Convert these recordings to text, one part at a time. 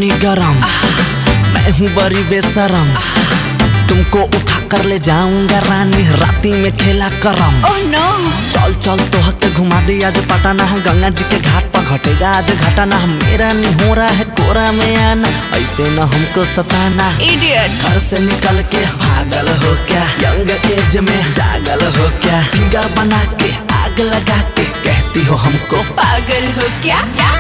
पानी गरम, मैं हूँ बड़ी बेशरम, तुमको उठा कर ले जाऊंगा रानी, राती में खेला करम। oh no! चल चल तो हक घुमा दे आज पटाना, गंगा जी के घाट पर घटेगा आज घटाना। मेरा नहीं हो रहा है कोरा में आना, ऐसे न हमको सताना। Idiot! घर से निकल के पागल हो क्या, यंग एज में जागल हो क्या, फिगर बना के आग लगा के कहती हो हमको पागल हो क्या?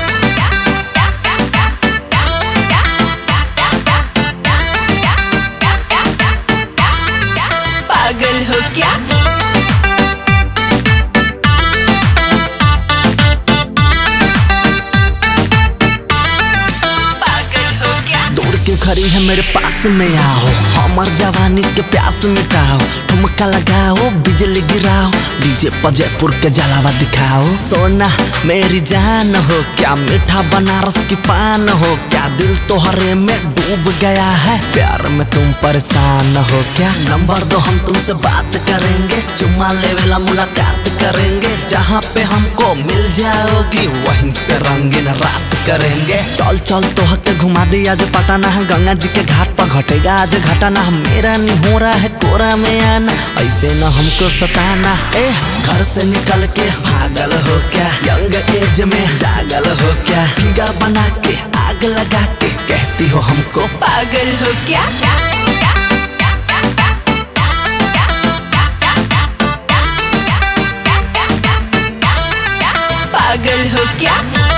पागल हो क्या? दूर क्यों खड़ी है मेरे पास में आओ, हमर जवानी के प्यास मिटाओ, ठुमका लगाओ बिजली गिराओ, डीजे पर जयपुर के जलावा दिखाओ। सोना मेरी जान हो क्या, मीठा बनारस की पान हो क्या, दिल तोहरे में डूब गया है, प्यार में तुम परेशान हो क्या। नंबर दो हम तुमसे बात करेंगे, चुम्मा लेवेला मुलाकात करेंगे, जहाँ पे हमको मिल जाओगी वहीं पे रंगीन रात करेंगे। चल चल तो हक घुमा दे आज पटाना, गंगा जी के घाट पर घटेगा आज घटाना। मेरा नहीं हो रहा है कोरा में आना, ऐसे न हमको सताना। घर से निकल के पागल हो क्या, यंग एज में जागल हो क्या, फिगर बना के आग लगा के कहती हो हमको पागल हो क्या? पागल हो क्या?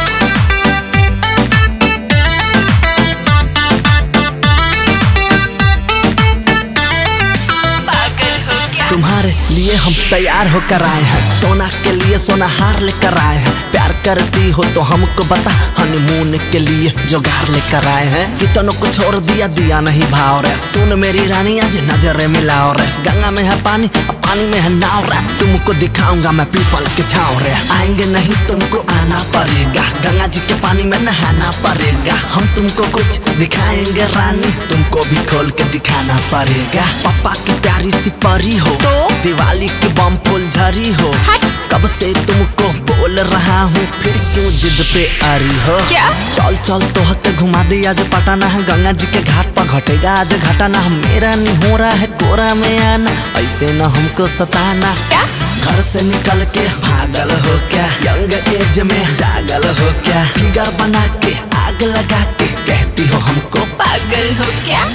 तुम्हारे लिए हम तैयार होकर आए हैं, सोना के लिए सोना हार लेकर आए हैं। प्यार करती हो तो हमको बता, हनीमून के लिए जुगाड़ लेकर आए हैं। कितनों को छोड़ दिया दिया नहीं भाव रे, सुन मेरी रानी आज नजरें मिलाओ रे। गंगा में है पानी पानी में है नाव रे, तुमको दिखाऊंगा मैं पीपल के छाव रे। आएंगे नहीं तुमको आना पड़ेगा, गंगा जी के पानी में नहाना पड़ेगा। हम तुमको कुछ दिखाएंगे रानी, तुमको भी खोल के दिखाना पड़ेगा। पापा की प्यारी सी परी हो तो? दिवाली की बम फुलझड़ी हो, कब से तुमको बोल रहा हूँ फिर क्यों जिद पे आ रही हो। क्या? चल चल तो हक घुमा दे आज पटाना, गंगा जी के घाट पर घटेगा आज घटाना। मेरा नहीं हो रहा है कोरा में आना, ऐसे न हमको सताना। क्या? घर से निकल के पागल हो क्या, यंग एज में जागल हो क्या, फिगर बना के आग लगा के कहती हो हमको पागल हो क्या?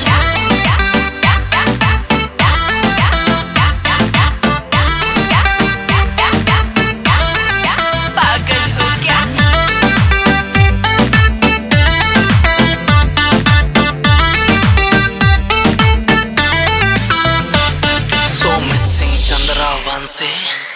सोमित सिंह चंद्रावंशी।